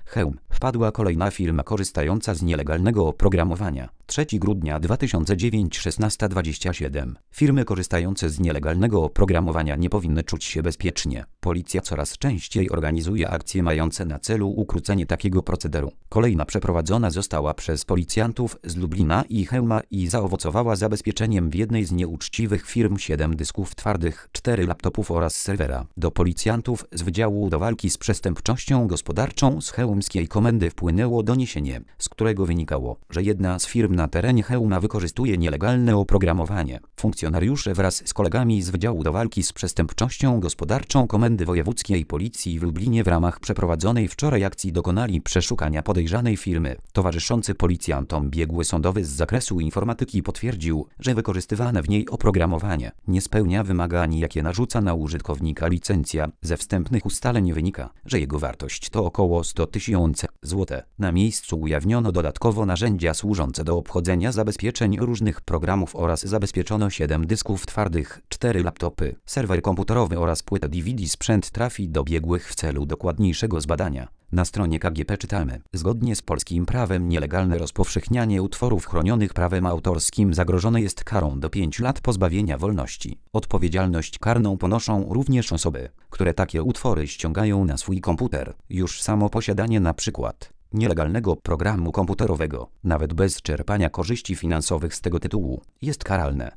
Hełm. Wpadła kolejna firma korzystająca z nielegalnego oprogramowania. 3 grudnia 2009 16:27. Firmy korzystające z nielegalnego oprogramowania nie powinny czuć się bezpiecznie. Policja coraz częściej organizuje akcje mające na celu ukrócenie takiego procederu. Kolejna przeprowadzona została przez policjantów z Lublina i Chełma i zaowocowała zabezpieczeniem w jednej z nieuczciwych firm 7 dysków twardych, 4 laptopów oraz serwera. Do policjantów z Wydziału do Walki z Przestępczością Gospodarczą z chełmskiej komendy wpłynęło doniesienie, z którego wynikało, że jedna z firm na terenie Chełma wykorzystuje nielegalne oprogramowanie. Funkcjonariusze wraz z kolegami z Wydziału do Walki z Przestępczością Gospodarczą Komendy Wojewódzkiej Policji w Lublinie w ramach przeprowadzonej wczoraj akcji dokonali przeszukania podejrzanej firmy. Towarzyszący policjantom biegły sądowy z zakresu informatyki potwierdził, że wykorzystywane w niej oprogramowanie nie spełnia wymagań, jakie narzuca na użytkownika licencja. Ze wstępnych ustaleń wynika, że jego wartość to około 100 000 zł. Na miejscu ujawniono dodatkowo narzędzia służące do obchodzenia zabezpieczeń różnych programów oraz zabezpieczono 7 dysków twardych, 4 laptopy, serwer komputerowy oraz płytę DVD. Sprzęt trafi do biegłych w celu dokładniejszego zbadania. Na stronie KGP czytamy: zgodnie z polskim prawem nielegalne rozpowszechnianie utworów chronionych prawem autorskim zagrożone jest karą do 5 lat pozbawienia wolności. Odpowiedzialność karną ponoszą również osoby, które takie utwory ściągają na swój komputer. Już samo posiadanie np. nielegalnego programu komputerowego, nawet bez czerpania korzyści finansowych z tego tytułu, jest karalne.